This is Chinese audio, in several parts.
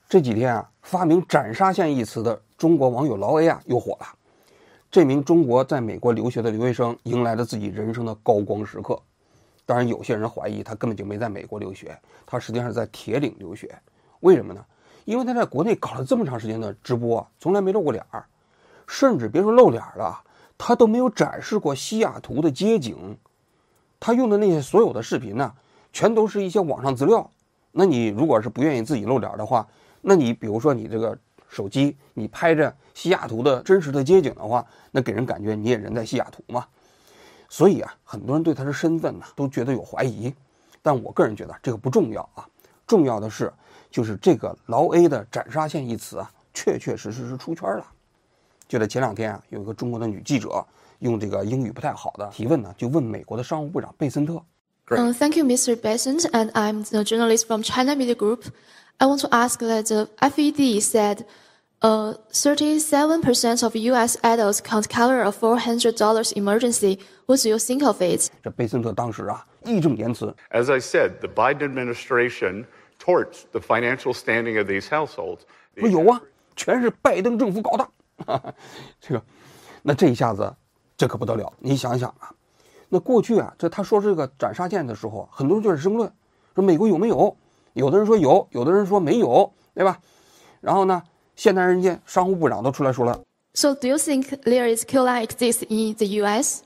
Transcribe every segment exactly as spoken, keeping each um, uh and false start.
这几天啊，发明斩杀线一词的中国网友劳 A 啊又火了。这名中国在美国留学的留学生迎来了自己人生的高光时刻。当然，有些人怀疑他根本就没在美国留学，他实际上是在铁岭留学。为什么呢？因为他在国内搞了这么长时间的直播啊，从来没露过脸儿，甚至别说露脸了，他都没有展示过西雅图的街景。他用的那些所有的视频呢，全都是一些网上资料。那你如果是不愿意自己露脸的话，那你比如说你这个手机你拍着西雅图的真实的街景的话，那给人感觉你也人在西雅图嘛。所以啊，很多人对他的身份呢都觉得有怀疑，但我个人觉得这个不重要啊，重要的是就是这个劳 A 的斩杀线一词啊，确确实实是出圈了。就在前两天啊，有一个中国的女记者用这个英语不太好的提问呢，就问美国的商务部长贝森特。 Uh, thank you, Mister Besant, and I'm the journalist from China Media Group. I want to ask that the F E D said uh, thirty-seven percent of U S adults can't cover a four hundred dollars emergency. What do you think of it? 这贝森特当时啊义正言辞。 As I said, the Biden administration torts the financial standing of these households. 说有啊，全是拜登政府搞的。这个，那这一下子，这可不得了。你想想啊，那过去啊，这他说这个斩杀线的时候，很多人就在争论，说美国有没有？有的人说有，有的人说没有，对吧？然后呢，现在人家商务部长都出来说了。 So, do you think there is Q line exists in the U S?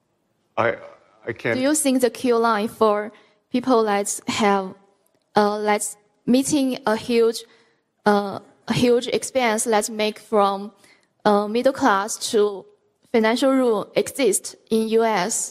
I, I can't. Do you think the Q line for people that have, uh, that's meeting a huge, uh, a huge expense let's make from, uh, middle class to financial rule exists in U S?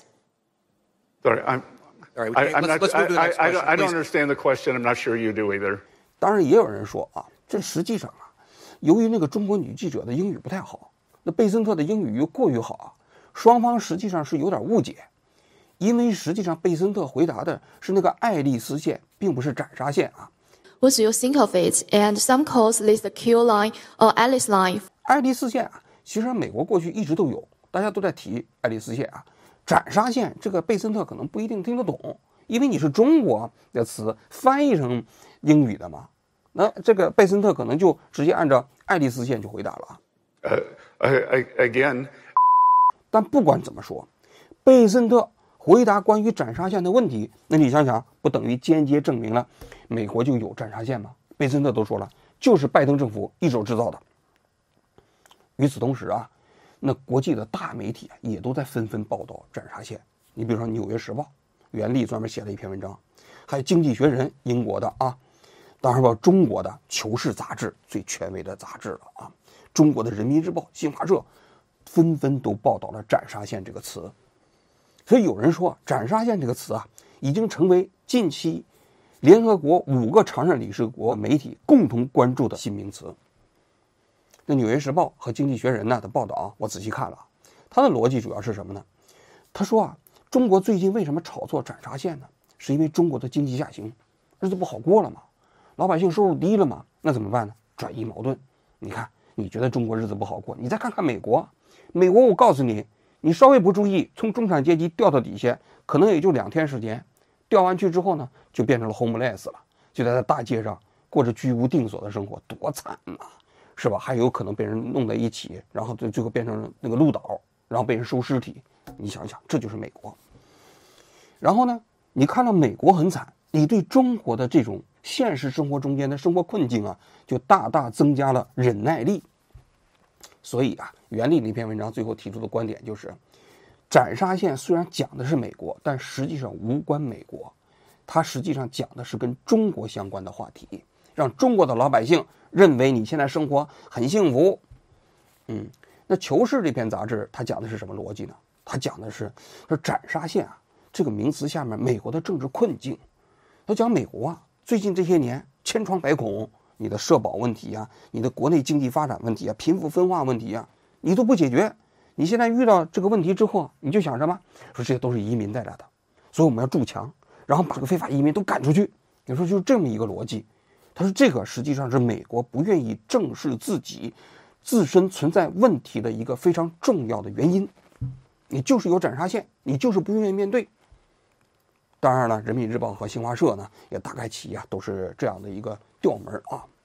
Sorry, I'm. All right, I, I'm let's, not, let's move to the I, next I, I, question, don't, I don't please. understand the question. I'm not sure you do either. 当然，也有人说啊，这实际上啊，由于那个中国女记者的英语不太好，那贝森特的英语又过于好啊，双方实际上是有点误解。因为实际上贝森特回答的是那个爱丽丝线，并不是斩杀线啊。 What do you think of it? And some calls this the Q line or Alice line. 爱丽丝线啊，其实美国过去一直都有，大家都在提爱丽丝线啊。斩杀线这个贝森特可能不一定听得懂，因为你是中国的词翻译成英语的嘛。那这个贝森特可能就直接按照爱丽丝线就回答了。 Uh, I, I, again. 但不管怎么说，贝森特回答关于斩杀线的问题，那你想想，不等于间接证明了美国就有斩杀线吗？贝森特都说了，就是拜登政府一手制造的。与此同时啊，那国际的大媒体啊也都在纷纷报道斩杀线。你比如说《纽约时报》，袁立专门写了一篇文章，还有《经济学人》英国的啊，当然了，中国的《求是》杂志最权威的杂志了啊，中国的《人民日报》、新华社纷纷都报道了斩杀线这个词。所以有人说，斩杀线这个词啊，已经成为近期联合国五个常任理事国媒体共同关注的新名词。那《纽约时报》和《经济学人》呢的报道啊，我仔细看了，他的逻辑主要是什么呢？他说啊，中国最近为什么炒作斩杀线呢？是因为中国的经济下行，日子不好过了嘛，老百姓收入低了嘛，那怎么办呢？转移矛盾。你看，你觉得中国日子不好过，你再看看美国，美国我告诉你。你稍微不注意，从中产阶级掉到底下，可能也就两天时间，掉完去之后呢，就变成了 homeless 了，就在大街上过着居无定所的生活，多惨啊，是吧？还有可能被人弄在一起，然后最后变成那个鹿岛，然后被人收尸体。你想想，这就是美国。然后呢，你看到美国很惨，你对中国的这种现实生活中间的生活困境啊，就大大增加了忍耐力。所以啊，袁立那篇文章最后提出的观点就是，斩杀线虽然讲的是美国，但实际上无关美国，它实际上讲的是跟中国相关的话题，让中国的老百姓认为你现在生活很幸福。嗯，那《求是》这篇杂志它讲的是什么逻辑呢？它讲的是说斩杀线啊这个名词下面美国的政治困境。它讲美国啊最近这些年千疮百孔。你的社保问题啊，你的国内经济发展问题啊，贫富分化问题啊，你都不解决。你现在遇到这个问题之后，你就想什么？说这些都是移民带来的，所以我们要筑墙，然后把这个非法移民都赶出去。你说就是这么一个逻辑。他说这个实际上是美国不愿意正视自己自身存在问题的一个非常重要的原因。你就是有斩杀线，你就是不愿意面对。当然了，人民日报和新华社呢，也大概其啊都是这样的一个调门啊。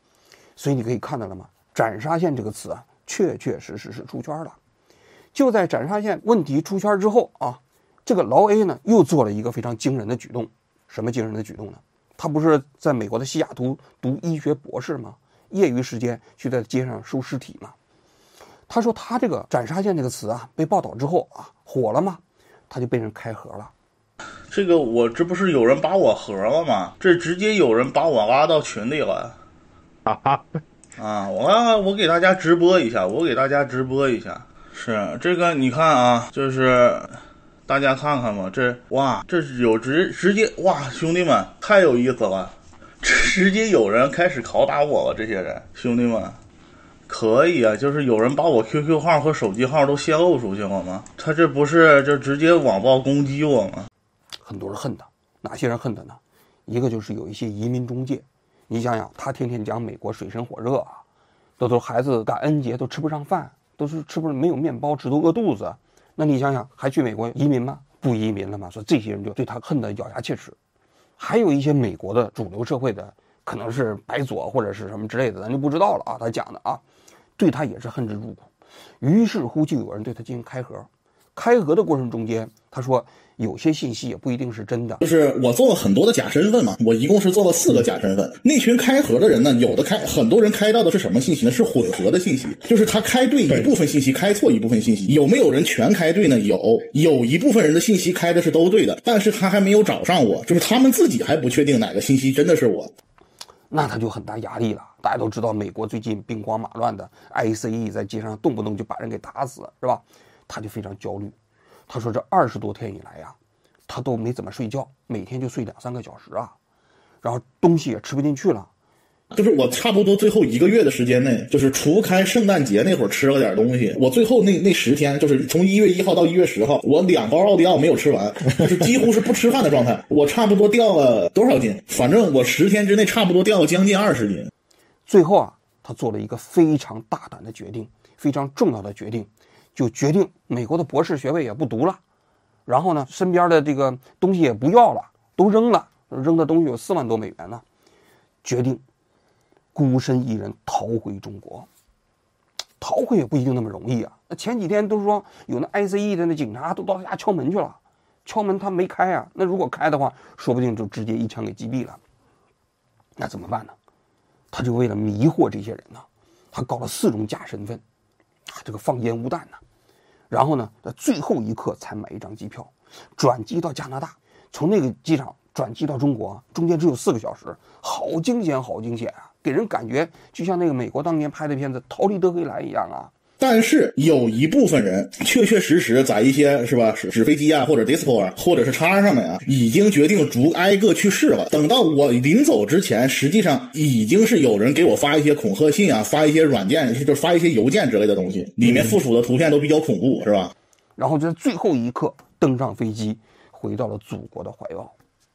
所以你可以看到了吗？斩杀线这个词啊，确确实实是出圈了。就在斩杀线问题出圈之后啊，这个劳 A 呢又做了一个非常惊人的举动。什么惊人的举动呢？他不是在美国的西雅图读医学博士吗？业余时间去在街上收尸体嘛。他说他这个斩杀线这个词啊，被报道之后啊，火了吗？他就被人开盒了。 这个我这不是有人把我盒了吗？这直接有人把我拉到群里了。 哈哈。 啊，我刚我给大家直播一下，我给大家直播一下。是这个，你看啊，就是大家看看吧，这哇，这是有直直接哇，兄弟们太有意思了，这直接有人开始拷打我了，这些人兄弟们，可以啊，就是有人把我 Q Q 号和手机号都泄露出去了吗？他这不是就直接网暴攻击我吗？ 很多人恨他，哪些人恨他呢？一个就是有一些移民中介。你想想，他天天讲美国水深火热啊，都都孩子感恩节都吃不上饭，都是吃不没有面包吃，都饿肚子。那你想想，还去美国移民吗？不移民了吗？所以这些人就对他恨得咬牙切齿。还有一些美国的主流社会的，可能是白左或者是什么之类的，咱就不知道了啊。他讲的啊，对他也是恨之入骨。于是乎，就有人对他进行开盒。开盒的过程中间，他说有些信息也不一定是真的， 就是我做了很多的假身份嘛，我一共是做了四个假身份。那群开盒的人呢，有的开很多人开到的是什么信息呢？是混合的信息，就是他开对一部分信息，开错一部分信息。有没有人全开对呢？有，有一部分人的信息开的是都对的，但是他还没有找上我，就是他们自己还不确定哪个信息真的是我。 那他就很大压力了。大家都知道，美国最近兵荒马乱的 I C E 在街上动不动就把人给打死，是吧？他就非常焦虑。他说这二十多天以来呀，他都没怎么睡觉，每天就睡两三个小时啊，然后东西也吃不进去了。 就是我差不多最后一个月的时间内，就是除开圣诞节那会儿吃了点东西，我最后那那十天，就是从一月一号到一月十号，我两包奥利奥没有吃完，就是几乎是不吃饭的状态。我差不多掉了多少斤？反正我十天之内差不多掉了将近二十斤。 最后啊，他做了一个非常大胆的决定，非常重要的决定，就决定美国的博士学位也不读了，然后呢，身边的这个东西也不要了，都扔了，扔的东西有四万多美元呢，决定孤身一人逃回中国。逃回也不一定那么容易啊。那前几天都说有那 I C E 的那警察都到他家敲门去了，敲门他没开啊，那如果开的话，说不定就直接一枪给击毙了。那怎么办呢？他就为了迷惑这些人呢，他搞了四种假身份，啊，这个放烟雾弹呢，然后呢，在最后一刻才买一张机票，转机到加拿大，从那个机场转机到中国，中间只有四个小时，好惊险，好惊险啊！给人感觉就像那个美国当年拍的片子《逃离德黑兰》一样啊。 但是有一部分人确确实实在一些是吧纸飞机啊，或者 Discord 啊，或者是叉上面啊，已经决定逐挨个去试了。等到我临走之前，实际上已经是有人给我发一些恐吓信啊，发一些软件，就发一些邮件之类的东西，里面附属的图片都比较恐怖，是吧？ 然后就在最后一刻登上飞机，回到了祖国的怀抱。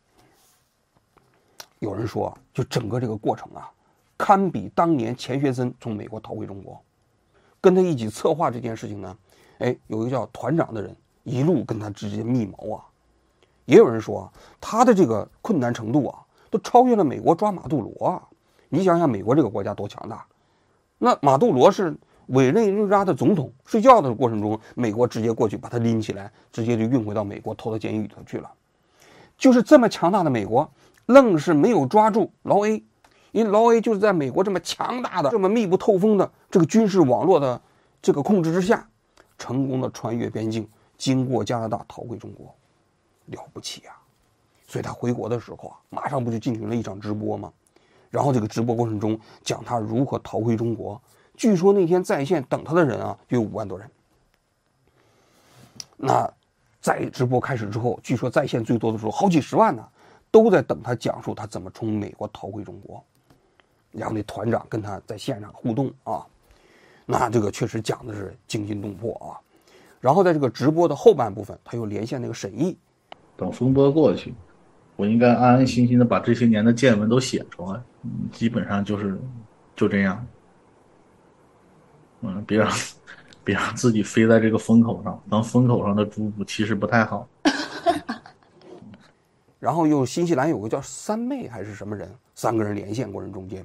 有人说，就整个这个过程啊，堪比当年钱学森从美国逃回中国。跟他一起策划这件事情呢，哎，有一个叫团长的人一路跟他直接密谋啊。也有人说啊，他的这个困难程度啊，都超越了美国抓马杜罗啊。你想想美国这个国家多强大，那马杜罗是委内瑞拉的总统，睡觉的过程中，美国直接过去把他拎起来，直接就运回到美国，投到监狱里头去了。就是这么强大的美国，愣是没有抓住劳 A。因为劳 A 就是在美国这么强大的、这么密不透风的这个军事网络的这个控制之下，成功的穿越边境，经过加拿大逃回中国，了不起啊！所以他回国的时候啊，马上不就进行了一场直播吗？然后这个直播过程中讲他如何逃回中国，据说那天在线等他的人啊就有五万多人。那在直播开始之后，据说在线最多的时候好几十万呢，都在等他讲述他怎么从美国逃回中国。然后那团长跟他在线上互动啊，那这个确实讲的是惊心动魄啊。然后在这个直播的后半部分，他又连线那个沈毅。 等风波过去，我应该安安心心的把这些年的见闻都写出来，嗯，基本上就是就这样。嗯，别让别让自己飞在这个风口上，当风口上的猪其实不太好。 然后又新西兰有个叫三妹还是什么人，三个人连线过程中间，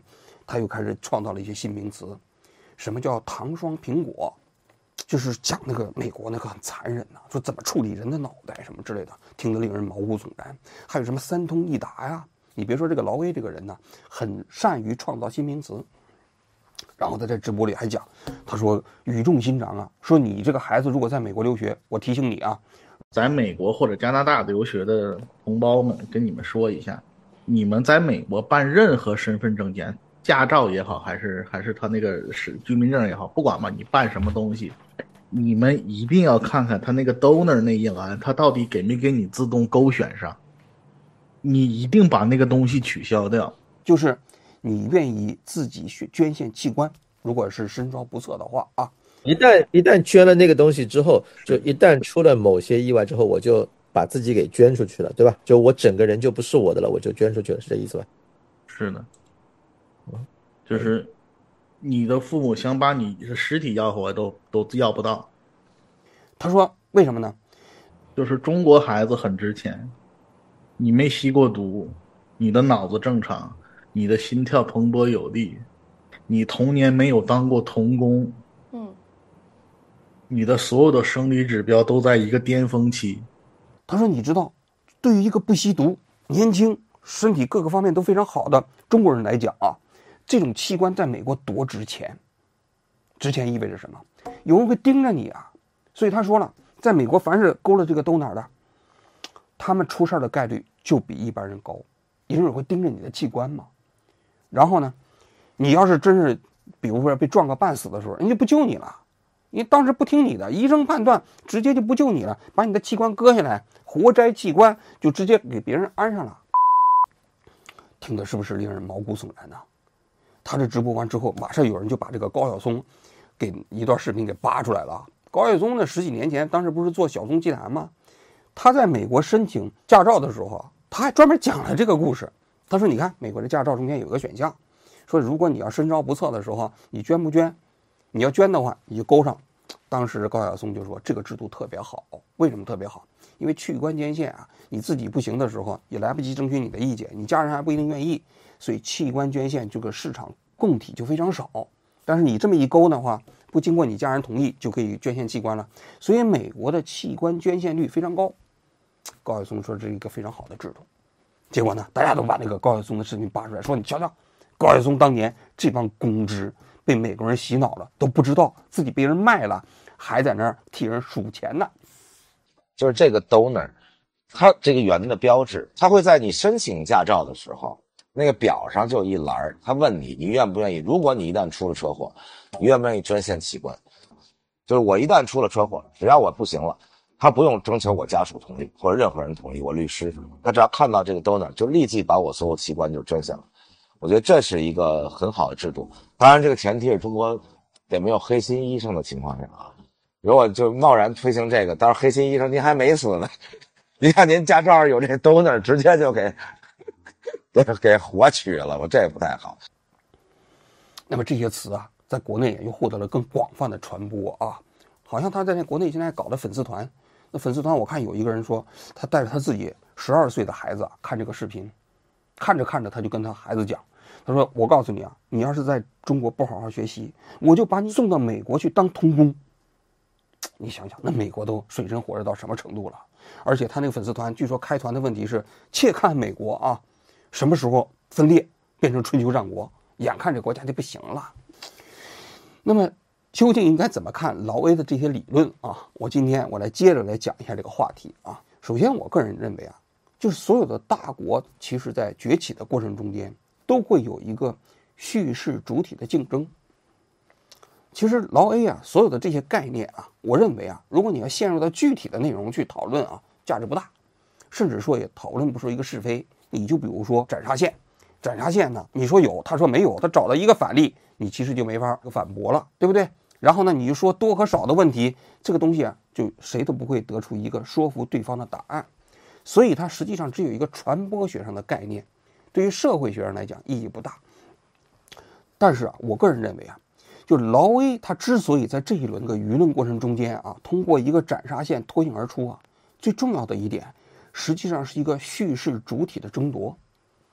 他又开始创造了一些新名词，什么叫糖霜苹果，就是讲那个美国那个很残忍呐、啊，说怎么处理人的脑袋什么之类的，听得令人毛骨悚然。还有什么三通一达呀？你别说这个劳威这个人呢，很善于创造新名词。然后他在直播里还讲，他说语重心长啊，说你这个孩子如果在美国留学，我提醒你啊， 在美国或者加拿大留学的同胞们，跟你们说一下，你们在美国办任何身份证件，驾照也好，还是还是他那个是居民证也好，不管嘛，你办什么东西，你们一定要看看他那个 donor 那一栏，他到底给没给你自动勾选上，你一定把那个东西取消掉。 就是你愿意自己去捐献器官，如果是身高不测的话啊， 一旦一旦捐了那个东西之后，就一旦出了某些意外之后，我就把自己给捐出去了，对吧？就我整个人就不是我的了，我就捐出去了，是这意思吧？ 是的，就是你的父母想把你的尸体要回来都都要不到。 他说为什么呢？ 就是中国孩子很值钱，你没吸过毒，你的脑子正常，你的心跳蓬勃有力，你童年没有当过童工， 嗯， 你的所有的生理指标都在一个巅峰期。 他说你知道，对于一个不吸毒、年轻、身体各个方面都非常好的中国人来讲啊，这种器官在美国多值钱。值钱意味着什么？有人会盯着你啊，所以他说了，在美国凡是勾了这个donor的，他们出事的概率就比一般人高，因为会盯着你的器官嘛。然后呢，你要是真是比如说被撞个半死的时候，人家不救你了，因为当时不听你的，医生判断直接就不救你了，把你的器官割下来，活摘器官就直接给别人安上了。听的是不是令人毛骨悚然呢？他这直播完之后，马上有人就把这个高晓松给一段视频给扒出来了。高晓松呢，十几年前当时不是做小松奇谈吗？他在美国申请驾照的时候，他还专门讲了这个故事。他说你看美国的驾照中间有个选项，说如果你要身高不测的时候，你捐不捐？你要捐的话，你就勾上。当时高晓松就说这个制度特别好，为什么特别好？因为器官捐献啊，你自己不行的时候也来不及争取你的意见，你家人还不一定愿意，所以器官捐献这个市场供体就非常少。但是你这么一勾的话，不经过你家人同意就可以捐献器官了，所以美国的器官捐献率非常高。高晓松说这是一个非常好的制度。结果呢，大家都把那个高晓松的视频扒出来，说你瞧瞧，高晓松当年这帮公知被美国人洗脑了，都不知道自己被人卖了，还在那儿替人数钱呢。 就是这个 donor， 它这个圆的标志，它会在你申请驾照的时候，那个表上就有一栏，他问你你愿不愿意，如果你一旦出了车祸，你愿不愿意捐献器官？就是我一旦出了车祸，只要我不行了，他不用征求我家属同意或者任何人同意，我律师，他只要看到这个 donor 就立即把我所有器官就捐献了。我觉得这是一个很好的制度，当然这个前提是中国得没有黑心医生的情况下啊。如果就贸然推行这个，当然黑心医生您还没死呢，您看您驾照上有这 donor 直接就给给给活取了，我这不太好。 那么这些词啊，在国内也又获得了更广泛的传播啊。好像他在那国内现在搞的粉丝团，那粉丝团我看有一个人说，他带着他自己十二岁的孩子啊看这个视频，看着看着他就跟他孩子讲，他说我告诉你啊，你要是在中国不好好学习，我就把你送到美国去当童工。你想想，那美国都水深火热到什么程度了？而且他那个粉丝团据说开团的问题是，切看美国啊，什么时候分裂变成春秋战国，眼看这国家就不行了。那么究竟应该怎么看劳威的这些理论啊？我今天我来接着来讲一下这个话题啊。首先我个人认为啊，就是所有的大国其实在崛起的过程中间都会有一个叙事主体的竞争。其实劳 A 啊，所有的这些概念啊，我认为啊，如果你要陷入到具体的内容去讨论啊，价值不大，甚至说也讨论不出一个是非。你就比如说斩杀线，斩杀线呢，你说有，他说没有，他找到一个反例，你其实就没法反驳了，对不对？然后呢，你就说多和少的问题，这个东西啊，就谁都不会得出一个说服对方的答案。所以它实际上只有一个传播学上的概念，对于社会学上来讲意义不大。但是啊，我个人认为啊，就劳威他之所以在这一轮的舆论过程中间啊，通过一个斩杀线脱颖而出啊，最重要的一点，实际上是一个叙事主体的争夺。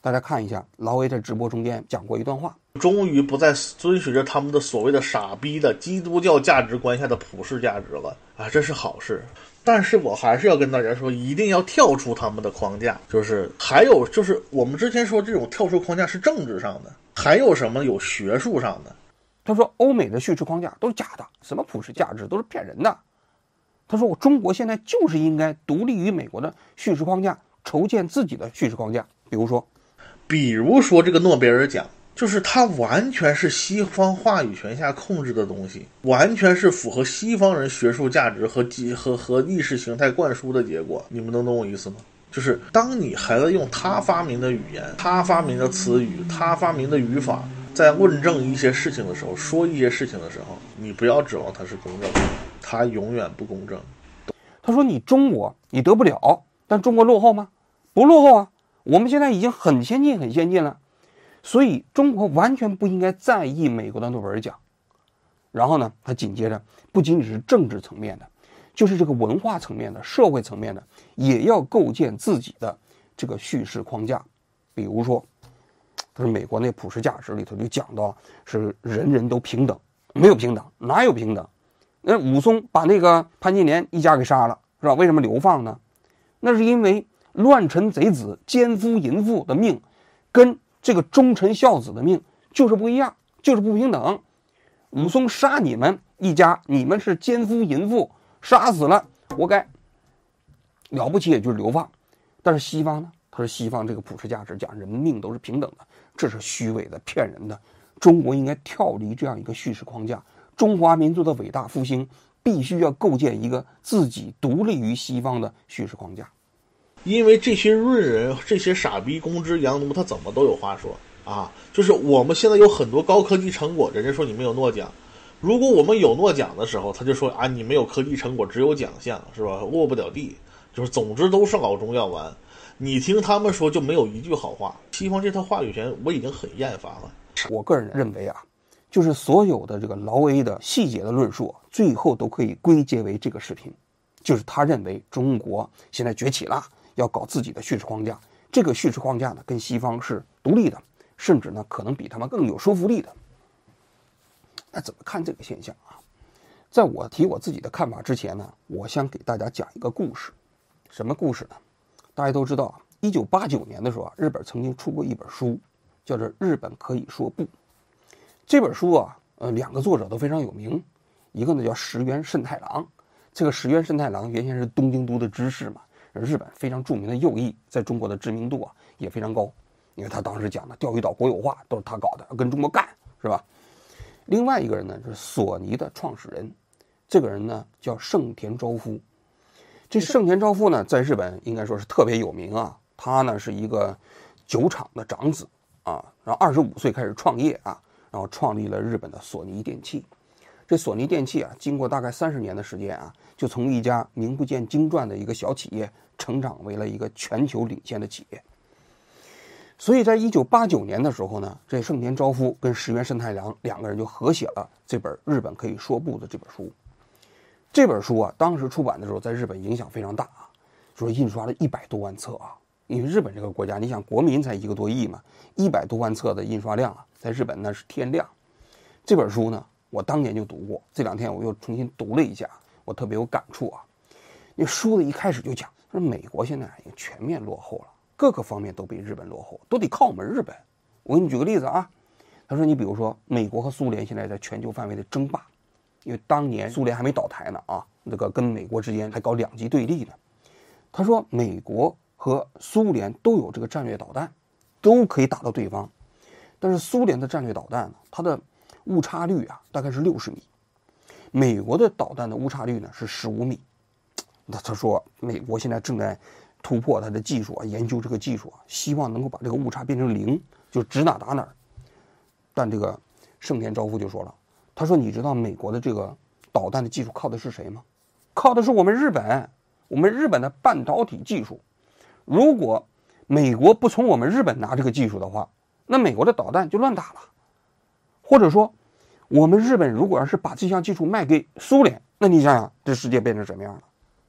大家看一下，劳威在直播中间讲过一段话， 终于不再遵循着他们的所谓的傻逼的基督教价值观下的普世价值了啊，这是好事。但是我还是要跟大家说，一定要跳出他们的框架。就是还有就是我们之前说这种跳出框架是政治上的，还有什么有学术上的。 他说欧美的叙事框架都是假的，什么普世价值都是骗人的。他说我中国现在就是应该独立于美国的叙事框架，筹建自己的叙事框架。比如说比如说这个诺贝尔奖，就是它完全是西方话语权下控制的东西，完全是符合西方人学术价值和和和意识形态灌输的结果。你们能懂我意思吗？就是当你孩子用他发明的语言、他发明的词语、他发明的语法在论证一些事情的时候，说一些事情的时候，你不要指望它是公正的，它永远不公正。 他说你中国你得不了，但中国落后吗？不落后啊，我们现在已经很先进很先进了，所以中国完全不应该在意美国的诺贝尔奖。然后呢，他紧接着不仅仅是政治层面的，就是这个文化层面的、社会层面的，也要构建自己的这个叙事框架。比如说他说美国那普世价值里头就讲到是人人都平等，没有平等，哪有平等？那武松把那个潘金莲一家给杀了，是吧？为什么流放呢？那是因为乱臣贼子、奸夫淫妇的命跟这个忠臣孝子的命就是不一样，就是不平等。武松杀你们一家，你们是奸夫淫妇，杀死了活该，了不起也就是流放。但是西方呢，他说西方这个普世价值讲人命都是平等的，这是虚伪的、骗人的。中国应该跳离这样一个叙事框架，中华民族的伟大复兴必须要构建一个自己独立于西方的叙事框架。 因为这些润人、这些傻逼公之洋奴，他怎么都有话说啊！就是我们现在有很多高科技成果，人家说你没有诺奖。如果我们有诺奖的时候，他就说啊，你没有科技成果，只有奖项，是吧？落不了地，就是总之都是老中药丸。你听他们说就没有一句好话。西方这套话语权我已经很厌烦了。 我个人认为啊，就是所有的这个劳威的细节的论述，最后都可以归结为这个视频，就是他认为中国现在崛起了，要搞自己的叙事框架。这个叙事框架呢，跟西方是独立的，甚至呢可能比他们更有说服力的。那怎么看这个现象啊？在我提我自己的看法之前呢，我想给大家讲一个故事。什么故事呢？大家都知道啊，一九八九年的时候啊，日本曾经出过一本书，叫做《日本可以说不》。这本书啊，呃，两个作者都非常有名，一个呢叫石原慎太郎。这个石原慎太郎原先是东京都的知事嘛，日本非常著名的右翼，在中国的知名度啊也非常高，因为他当时讲的钓鱼岛国有化都是他搞的，要跟中国干，是吧？另外一个人呢是索尼的创始人，这个人呢叫盛田昭夫。这盛田昭夫呢，在日本应该说是特别有名啊。他呢是一个酒厂的长子啊，然后二十五岁开始创业啊，然后创立了日本的索尼电器。这索尼电器啊，经过大概三十年的时间啊，就从一家名不见经传的一个小企业，成长为了一个全球领先的企业。所以在一九八九年的时候呢，这盛田昭夫跟石原慎太郎两个人就合写了这本《日本可以说不》的这本书。这本书啊，当时出版的时候，在日本影响非常大啊，就是印刷了一百多万册啊。因为日本这个国家，你想国民才一个多亿嘛，一百多万册的印刷量啊，在日本那是天量。这本书呢，我当年就读过，这两天我又重新读了一下，我特别有感触啊。因为书的一开始就讲，说美国现在已经全面落后了，各个方面都比日本落后，都得靠我们日本。我给你举个例子啊，他说你比如说美国和苏联现在在全球范围的争霸，因为当年苏联还没倒台呢啊，这个跟美国之间还搞两极对立呢。他说美国和苏联都有这个战略导弹，都可以打到对方，但是苏联的战略导弹呢，它的误差率啊大概是六十米，美国的导弹的误差率呢是十五米。那他说美国现在正在突破它的技术啊，研究这个技术啊，希望能够把这个误差变成零，就指哪打哪。但这个盛田昭夫就说了，他说你知道美国的这个导弹的技术靠的是谁吗？靠的是我们日本，我们日本的半导体技术。如果美国不从我们日本拿这个技术的话，那美国的导弹就乱打了。或者说我们日本如果要是把这项技术卖给苏联，那你想想这世界变成什么样了，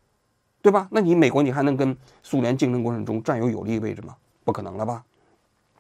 对吧？那你美国你还能跟苏联竞争过程中占有有利位置吗？不可能了吧。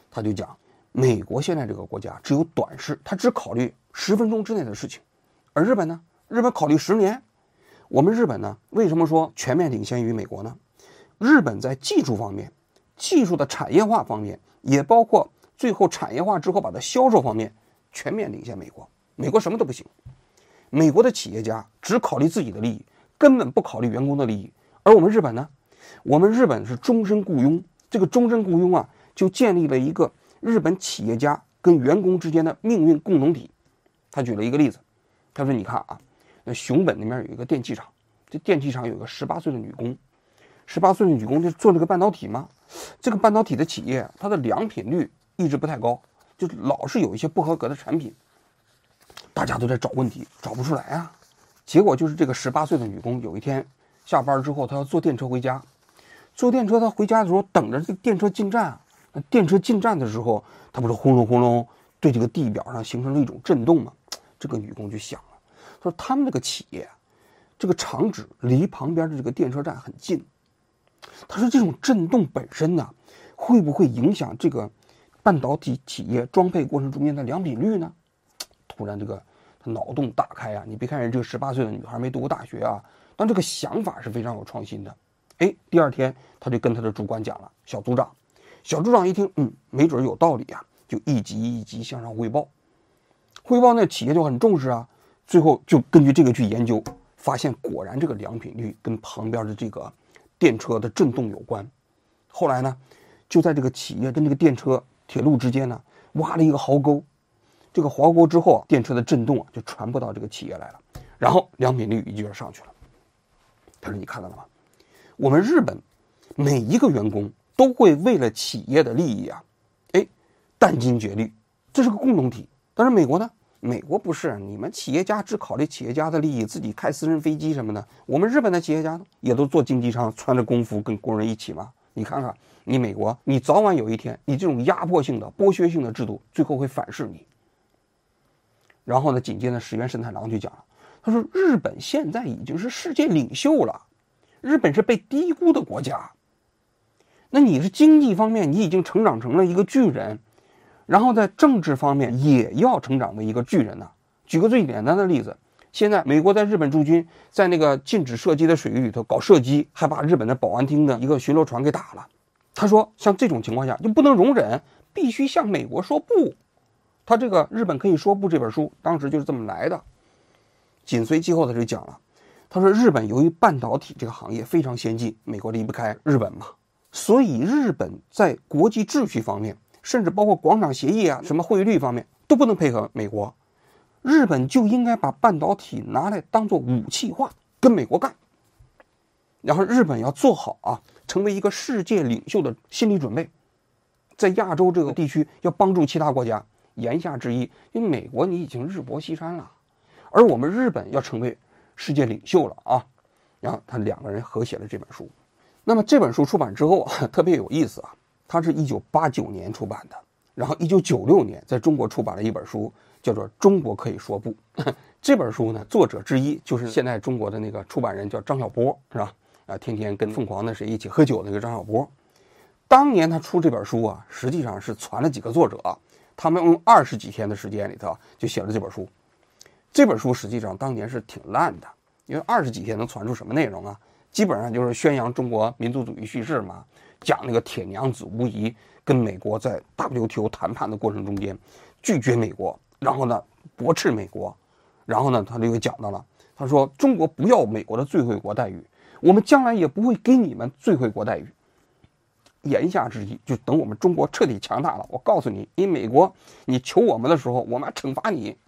他就讲，美国现在这个国家只有短视，他只考虑十分钟之内的事情，而日本呢，日本考虑十年。我们日本呢，为什么说全面领先于美国呢？日本在技术方面，技术的产业化方面，也包括最后产业化之后把它销售方面，全面领先美国。美国什么都不行，美国的企业家只考虑自己的利益，根本不考虑员工的利益。而我们日本呢，我们日本是终身雇佣，这个终身雇佣啊，就建立了一个日本企业家跟员工之间的命运共同体。他举了一个例子，他说你看啊，那熊本那边有一个电器厂，这电器厂有一个十八岁的女工，十八岁的女工就做这个半导体嘛。这个半导体的企业，它的良品率一直不太高，就老是有一些不合格的产品，大家都在找问题，找不出来啊。结果就是这个十八岁的女工有一天下班之后，她要坐电车回家，坐电车她回家的时候等着这电车进站啊。那电车进站的时候，她不是轰隆轰隆对这个地表上形成了一种震动吗？这个女工就想了，说他们这个企业这个厂址离旁边的这个电车站很近，他说这种震动本身呢，会不会影响这个半导体企业装配过程中间的良品率呢？突然这个他脑洞大开啊！你别看人这个十八岁的女孩没读过大学啊，但这个想法是非常有创新的。哎，第二天他就跟他的主管讲了，小组长，小组长一听，嗯，没准有道理啊，就一级一级向上汇报。汇报那企业就很重视啊，最后就根据这个去研究，发现果然这个良品率跟旁边的这个电车的震动有关。后来呢，就在这个企业跟这个电车铁路之间呢，挖了一个壕沟。这个壕沟之后啊，电车的震动啊就传播到这个企业来了，然后良品率一下上去了。他说：“你看到了吗？我们日本每一个员工都会为了企业的利益啊，哎，殚精竭虑，这是个共同体。但是美国呢？美国不是，你们企业家只考虑企业家的利益，自己开私人飞机什么的。我们日本的企业家呢，也都坐经济舱，穿着工服跟工人一起嘛。你看看，你美国，你早晚有一天，你这种压迫性的、剥削性的制度，最后会反噬你。”然后呢，紧接着石原慎太郎就讲了，他说日本现在已经是世界领袖了，日本是被低估的国家。那你是经济方面，你已经成长成了一个巨人，然后在政治方面也要成长为一个巨人呐、啊。举个最简单的例子，现在美国在日本驻军在那个禁止射击的水域里头搞射击，还把日本的保安厅的一个巡逻船给打了。他说，像这种情况下就不能容忍，必须向美国说不。他这个《日本可以说不》这本书当时就是这么来的。紧随其后他就讲了，他说日本由于半导体这个行业非常先进，美国离不开日本嘛，所以日本在国际秩序方面，甚至包括广场协议啊、什么汇率方面都不能配合美国，日本就应该把半导体拿来当做武器化，跟美国干。然后日本要做好啊，成为一个世界领袖的心理准备，在亚洲这个地区要帮助其他国家。言下之意，因为美国你已经日薄西山了，而我们日本要成为世界领袖了啊。然后他两个人合写了这本书。那么这本书出版之后啊，特别有意思啊，它是一九八九年出版的，然后一九九六年在中国出版了一本书，叫做《中国可以说不》。这本书呢，作者之一就是现在中国的那个出版人，叫张晓波，是吧？啊，天天跟凤凰的谁一起喝酒那个张晓波。当年他出这本书啊，实际上是传了几个作者。他们用二十几天的时间里头就写了这本书。这本书实际上当年是挺烂的，因为二十几天能传出什么内容啊？基本上就是宣扬中国民族主义叙事嘛，讲那个铁娘子无疑跟美国在 W T O 谈判的过程中间拒绝美国，然后呢驳斥美国，然后呢他就又讲到了，他说中国不要美国的最惠国待遇，我们将来也不会给你们最惠国待遇。言下之意，就等我们中国彻底强大了，我告诉你，你美国你求我们的时候，我们要惩罚你。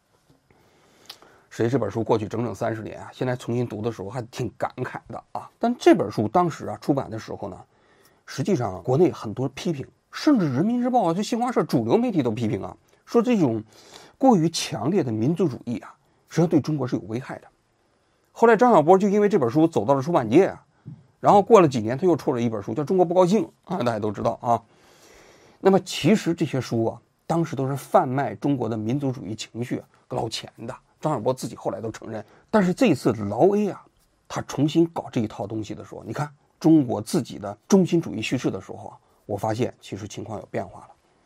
实际这本书过去整整三十年啊，现在重新读的时候还挺感慨的啊。但这本书当时啊出版的时候呢，实际上国内很多批评，甚至人民日报啊、这新华社主流媒体都批评啊，说这种过于强烈的民族主义啊，实际上对中国是有危害的。后来张晓波就因为这本书走到了出版界啊。然后过了几年，他又出了一本书，叫《中国不高兴》啊，大家都知道啊。那么其实这些书啊，当时都是贩卖中国的民族主义情绪、捞钱的。张晓波自己后来都承认。但是这次劳 A 啊，他重新搞这一套东西的时候，你看中国自己的中心主义叙事的时候啊，我发现其实情况有变化了。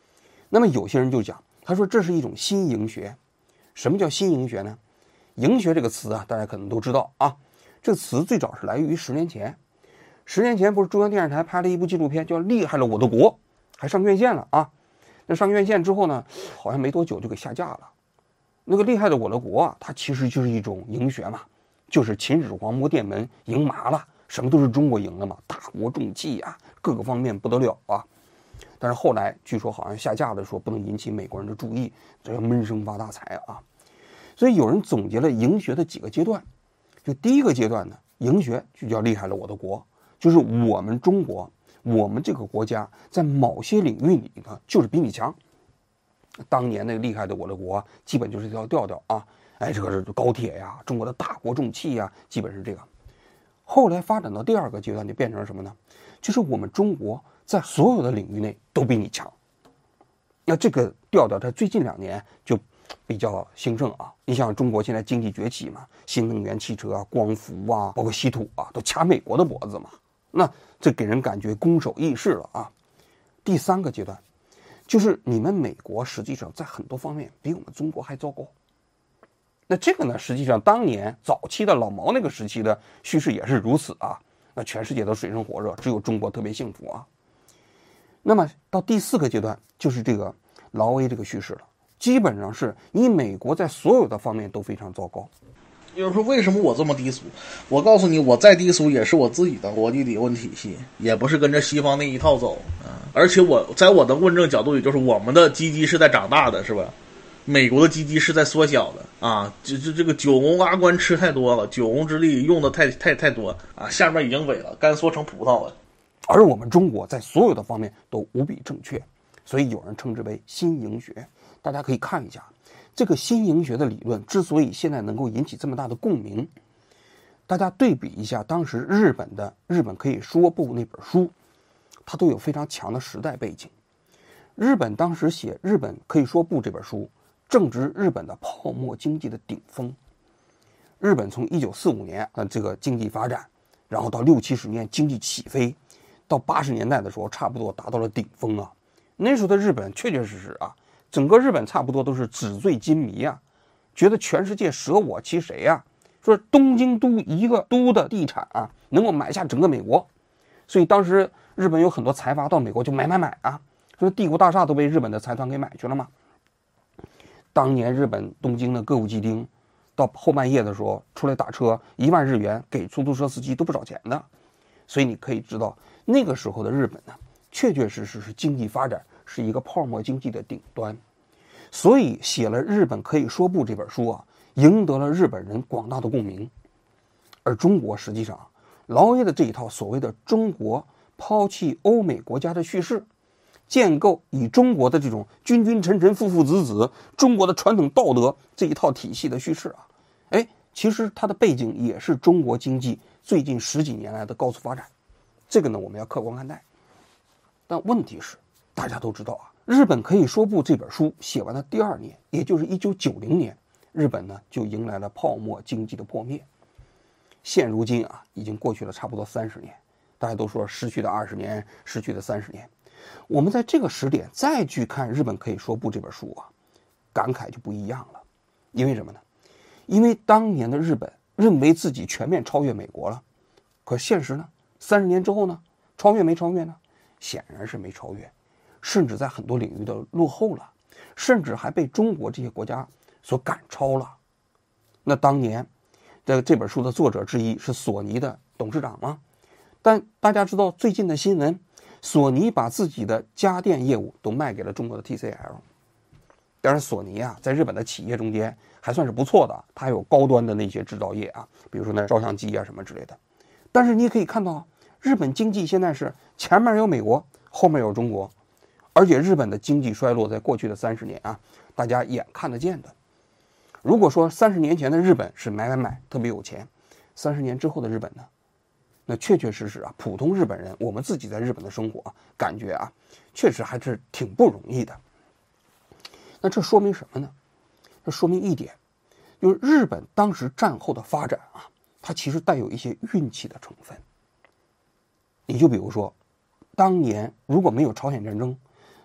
那么有些人就讲，他说这是一种新营学。什么叫新营学呢？营学这个词啊，大家可能都知道啊，这个词最早是来源于十年前。十年前不是中央电视台拍了一部纪录片叫《厉害了我的国》，还上院线了啊。那上院线之后呢，好像没多久就给下架了。那个《厉害的我的国》啊，它其实就是一种营学嘛，就是秦始皇摸殿门赢麻了，什么都是中国赢了嘛，大国重器啊，各个方面不得了啊。但是后来据说好像下架的说不能引起美国人的注意，这要闷声发大财啊。所以有人总结了营学的几个阶段，就第一个阶段呢，营学就叫厉害了我的国，就是我们中国，我们这个国家在某些领域里呢就是比你强。当年那个厉害的我的国基本就是这条调调啊，哎，这个是高铁呀，中国的大国重器呀，基本是这个。后来发展到第二个阶段就变成了什么呢？就是我们中国在所有的领域内都比你强。那这个调调在最近两年就比较兴盛啊。你想中国现在经济崛起嘛，新能源汽车啊、光伏啊，包括稀土啊，都掐美国的脖子嘛。那这给人感觉攻守易势了啊。第三个阶段，就是你们美国实际上在很多方面比我们中国还糟糕。那这个呢，实际上当年早期的老毛那个时期的叙事也是如此啊。那全世界都水深火热，只有中国特别幸福啊。那么到第四个阶段，就是这个劳威这个叙事了，基本上是你美国在所有的方面都非常糟糕。 就是说为什么我这么低俗？我告诉你，我再低俗也是我自己的国际理论体系，也不是跟着西方那一套走啊。而且我在我的论证角度里，就是我们的鸡鸡是在长大的，是吧？美国的鸡鸡是在缩小的啊！这这这个九宫阿官吃太多了，九宫之力用的太太太多啊，下面已经萎了，干缩成葡萄了。 而我们中国在所有的方面都无比正确，所以有人称之为新营学。大家可以看一下这个新营学的理论之所以现在能够引起这么大的共鸣，大家对比一下当时日本的《日本可以说不》那本书，它都有非常强的时代背景。日本当时写《日本可以说不》这本书，正值日本的泡沫经济的顶峰。日本从一九四五年啊这个经济发展，然后到六七十年经济起飞，到八十年代的时候差不多达到了顶峰啊。那时候的日本确确实实啊，整个日本差不多都是纸醉金迷啊，觉得全世界舍我其谁啊，说东京都一个都的地产啊能够买下整个美国。所以当时日本有很多财阀到美国就买买买啊，说帝国大厦都被日本的财团给买去了嘛。当年日本东京的歌舞伎町，到后半夜的时候出来打车，一万日元给出租车司机都不少钱的。所以你可以知道，那个时候的日本呢，确确实实是经济发展是一个泡沫经济的顶端。所以写了《日本可以说不》这本书啊，赢得了日本人广大的共鸣。而中国实际上，劳威的这一套所谓的中国抛弃欧美国家的叙事，建构以中国的这种君君臣臣父父子子中国的传统道德这一套体系的叙事啊，哎，其实它的背景也是中国经济最近十几年来的高速发展，这个呢我们要客观看待。但问题是大家都知道啊，日本可以说不这本书写完的第二年，也就是一九九零年，日本呢就迎来了泡沫经济的破灭。现如今啊，已经过去了差不多三十年，大家都说失去的二十年，失去的三十年。我们在这个时点再去看《日本可以说不》这本书啊，感慨就不一样了。因为什么呢？因为当年的日本认为自己全面超越美国了，可现实呢？三十年之后呢？超越没超越呢？显然是没超越，甚至在很多领域都落后了，甚至还被中国这些国家所赶超了。那当年这这本书的作者之一是索尼的董事长吗？但大家知道最近的新闻，索尼把自己的家电业务都卖给了中国的 T C L。 当然索尼啊在日本的企业中间还算是不错的，它有高端的那些制造业啊，比如说那照相机啊什么之类的。但是你也可以看到，日本经济现在是前面有美国，后面有中国，而且日本的经济衰落在过去的三十年啊，大家眼看得见的。如果说三十年前的日本是买买买特别有钱，三十年之后的日本呢，那确确实实啊，普通日本人我们自己在日本的生活啊，感觉啊确实还是挺不容易的。那这说明什么呢？这说明一点，就是日本当时战后的发展啊，它其实带有一些运气的成分。你就比如说当年如果没有朝鲜战争，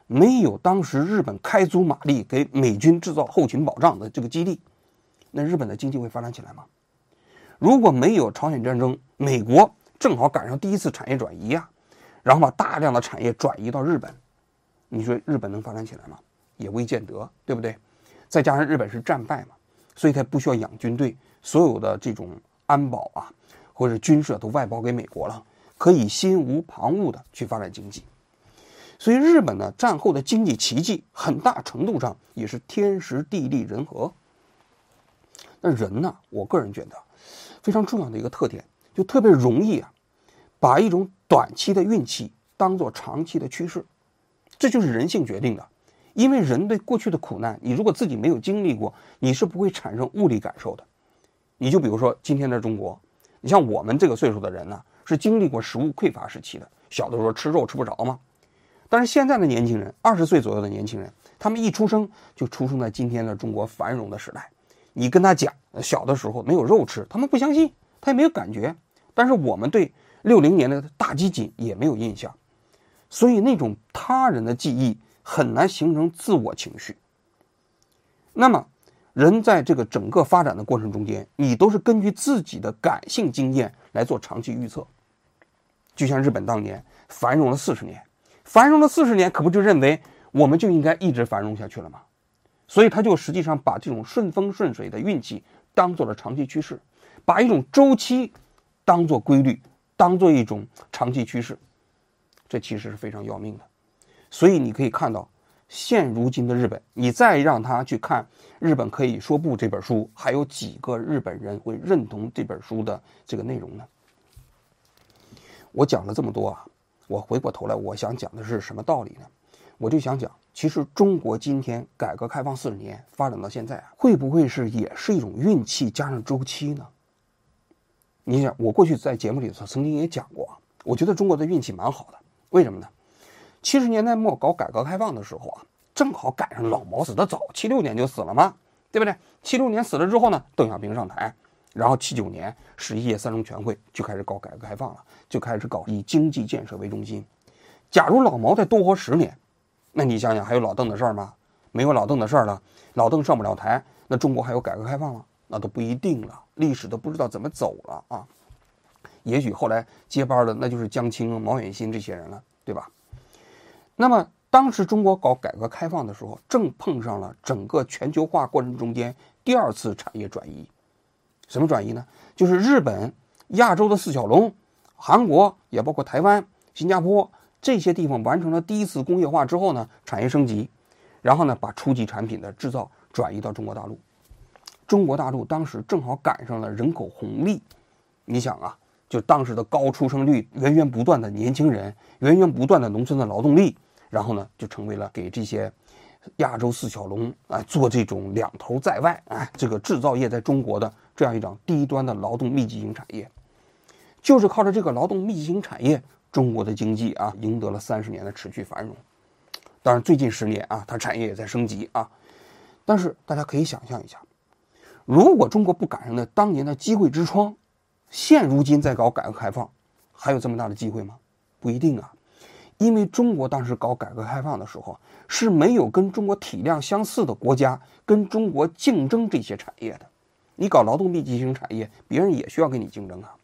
没有当时日本开足马力给美军制造后勤保障的这个基地，那日本的经济会发展起来吗？如果没有朝鲜战争，美国正好赶上第一次产业转移啊，然后把大量的产业转移到日本，你说日本能发展起来吗？也未见得，对不对？再加上日本是战败嘛，所以他不需要养军队，所有的这种安保啊或者军事都外包给美国了，可以心无旁骛的去发展经济。所以日本呢，战后的经济奇迹很大程度上也是天时地利人和。那人呢，我个人觉得非常重要的一个特点，就特别容易啊，把一种短期的运气当作长期的趋势，这就是人性决定的。因为人对过去的苦难，你如果自己没有经历过，你是不会产生物理感受的。你就比如说今天的中国，你像我们这个岁数的人呢，是经历过食物匮乏时期的，小的时候吃肉吃不着嘛。但是现在的年轻人，二十岁左右的年轻人，他们一出生就出生在今天的中国繁荣的时代。你跟他讲小的时候没有肉吃，他们不相信，他也没有感觉。但是我们对六零年的大饥馑也没有印象，所以那种他人的记忆很难形成自我情绪。那么人在这个整个发展的过程中间，你都是根据自己的感性经验来做长期预测。就像日本当年繁荣了四十年，繁荣了四十年，可不就认为我们就应该一直繁荣下去了吗？所以他就实际上把这种顺风顺水的运气当做了长期趋势，把一种周期当做规律，当做一种长期趋势，这其实是非常要命的。所以你可以看到现如今的日本，你再让他去看《日本可以说不》这本书，还有几个日本人会认同这本书的这个内容呢？我讲了这么多啊，我回过头来我想讲的是什么道理呢？我就想讲，其实中国今天改革开放四十年发展到现在啊，会不会是也是一种运气加上周期呢？你想，我过去在节目里头曾经也讲过，我觉得中国的运气蛮好的，为什么呢？七十年代末搞改革开放的时候啊，正好赶上老毛死得早，七六年就死了嘛，对不对？七六年死了之后呢，邓小平上台，然后七九年十一届三中全会就开始搞改革开放了，就开始搞以经济建设为中心。假如老毛再多活十年，那你想想还有老邓的事儿吗？没有老邓的事儿了，老邓上不了台，那中国还有改革开放吗？那都不一定了，历史都不知道怎么走了啊。也许后来接班的那就是江青、毛远新这些人了，对吧？那么当时中国搞改革开放的时候，正碰上了整个全球化过程中间第二次产业转移。什么转移呢？就是日本、亚洲的四小龙，韩国也包括台湾、新加坡这些地方完成了第一次工业化之后呢，产业升级，然后呢把初级产品的制造转移到中国大陆。中国大陆当时正好赶上了人口红利，你想啊，就当时的高出生率，源源不断的年轻人，源源不断的农村的劳动力，然后呢就成为了给这些亚洲四小龙啊、哎、做这种两头在外哎这个制造业在中国的这样一种低端的劳动密集型产业。就是靠着这个劳动密集型产业，中国的经济啊赢得了三十年的持续繁荣。当然最近十年啊它产业也在升级啊，但是大家可以想象一下，如果中国不赶上那当年的机会之窗，现如今再搞改革开放，还有这么大的机会吗？不一定啊。因为中国当时搞改革开放的时候，是没有跟中国体量相似的国家跟中国竞争这些产业的。你搞劳动密集型产业，别人也需要跟你竞争啊。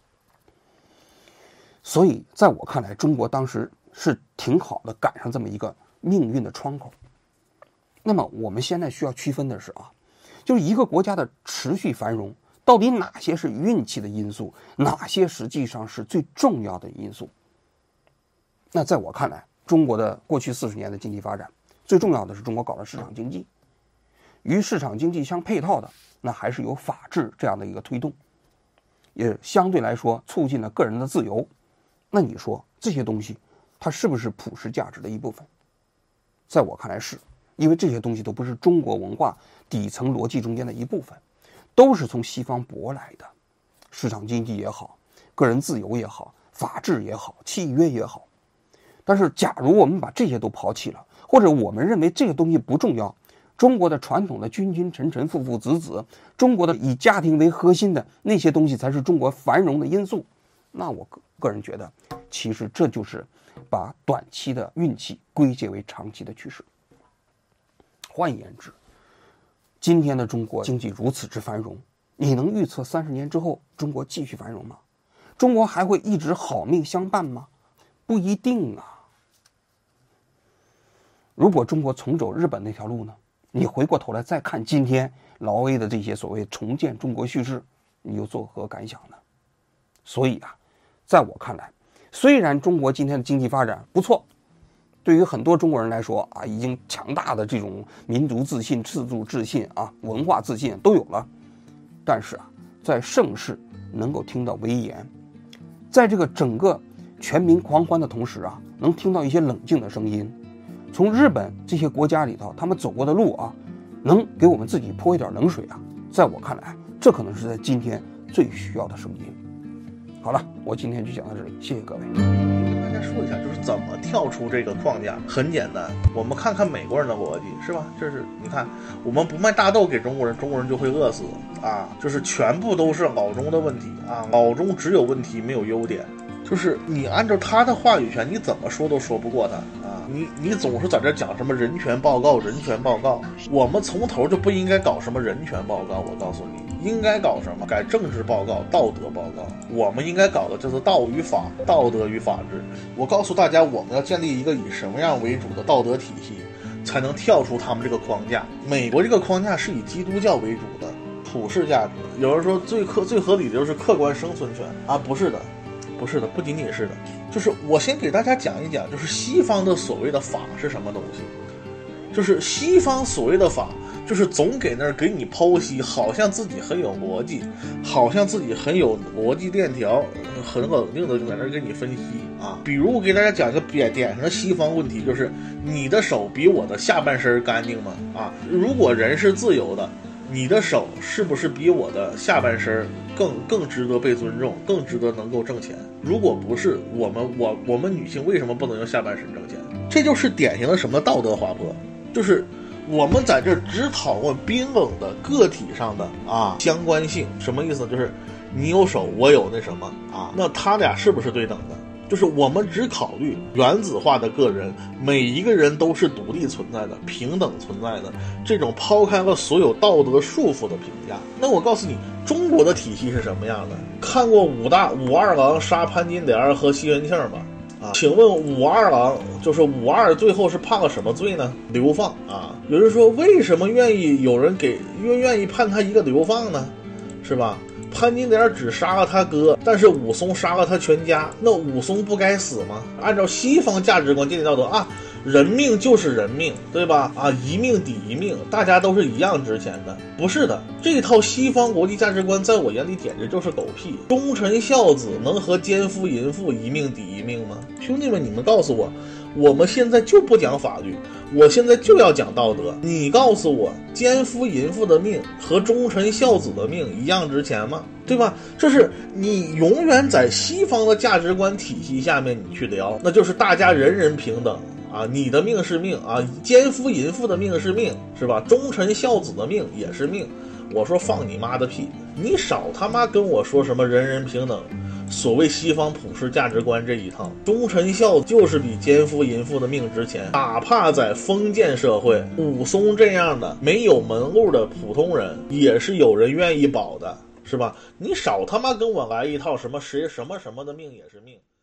所以在我看来，中国当时是挺好的，赶上这么一个命运的窗口。那么我们现在需要区分的是啊，就是一个国家的持续繁荣，到底哪些是运气的因素，哪些实际上是最重要的因素。那在我看来，中国的过去四十年的经济发展，最重要的是中国搞了市场经济。与市场经济相配套的，那还是有法治这样的一个推动，也相对来说促进了个人的自由。那你说这些东西，它是不是普世价值的一部分？在我看来是，因为这些东西都不是中国文化底层逻辑中间的一部分，都是从西方舶来的。市场经济也好，个人自由也好，法治也好，契约也好。但是假如我们把这些都抛弃了，或者我们认为这个东西不重要，中国的传统的君君臣臣父父子子，中国的以家庭为核心的那些东西才是中国繁荣的因素，那我个个人觉得其实这就是把短期的运气归结为长期的趋势。换言之，今天的中国经济如此之繁荣，你能预测三十年之后中国继续繁荣吗？中国还会一直好命相伴吗？不一定啊。如果中国重走日本那条路呢？你回过头来再看今天劳 A 的这些所谓重建中国叙事，你又作何感想呢？所以啊，在我看来，虽然中国今天的经济发展不错，对于很多中国人来说啊，已经强大的这种民族自信、自主自信啊、文化自信都有了，但是啊，在盛世能够听到威严，在这个整个全民狂欢的同时啊，能听到一些冷静的声音。从日本这些国家里头，他们走过的路啊，能给我们自己泼一点冷水啊。在我看来，这可能是在今天最需要的声音。好了，我今天就讲到这里，谢谢各位。 跟大家说一下，就是怎么跳出这个框架，很简单，我们看看美国人的逻辑，是吧？这是你看，我们不卖大豆给中国人，中国人就会饿死啊！就是全部都是老中的问题啊，老中只有问题没有优点。就是你按照他的话语权，你怎么说都说不过他啊！你你总是在这讲什么人权报告，人权报告，我们从头就不应该搞什么人权报告。我告诉你，应该搞什么？改政治报告、道德报告。我们应该搞的就是道与法、道德与法治。我告诉大家，我们要建立一个以什么样为主的道德体系，才能跳出他们这个框架。美国这个框架是以基督教为主的普世价值。有人说最客最合理的就是客观生存权啊，不是的。不是的，不仅仅是的，就是我先给大家讲一讲，就是西方的所谓的法是什么东西。就是西方所谓的法，就是总给那儿给你剖析，好像自己很有逻辑，好像自己很有逻辑链条，很冷静的就在那儿给你分析啊。比如我给大家讲一个典典型的西方问题，就是你的手比我的下半身干净吗？啊，如果人是自由的，你的手是不是比我的下半身更更值得被尊重，更值得能够挣钱？如果不是，我们我我们女性为什么不能用下半身挣钱？这就是典型的什么道德滑坡，就是我们在这只讨论冰冷的个体上的啊相关性。什么意思？就是你有手，我有那什么啊，那他俩是不是对等的？就是我们只考虑原子化的个人，每一个人都是独立存在的、平等存在的，这种抛开了所有道德束缚的评价。那我告诉你，中国的体系是什么样的？看过武大武二郎杀潘金莲和西元庆吗？啊，请问武二郎就是武二最后是判了什么罪呢？流放啊！有人说为什么愿意有人给愿愿意判他一个流放呢？是吧？潘金莲只杀了他哥，但是武松杀了他全家，那武松不该死吗？按照西方价值观、建立道德啊，人命就是人命，对吧？啊，一命抵一命，大家都是一样值钱的。不是的，这套西方国际价值观在我眼里简直就是狗屁。忠臣孝子能和奸夫淫妇一命抵一命吗？兄弟们，你们告诉我，我们现在就不讲法律，我现在就要讲道德。你告诉我，奸夫淫妇的命和忠臣孝子的命一样值钱吗？对吧？这是你永远在西方的价值观体系下面你去聊，那就是大家人人平等啊，你的命是命啊，奸夫淫妇的命是命，是吧？忠臣孝子的命也是命。我说放你妈的屁！你少他妈跟我说什么人人平等，所谓西方普世价值观这一套，忠臣孝子就是比奸夫淫妇的命值钱。哪怕在封建社会，武松这样的没有门路的普通人，也是有人愿意保的，是吧？你少他妈跟我来一套什么谁什么什么的命也是命。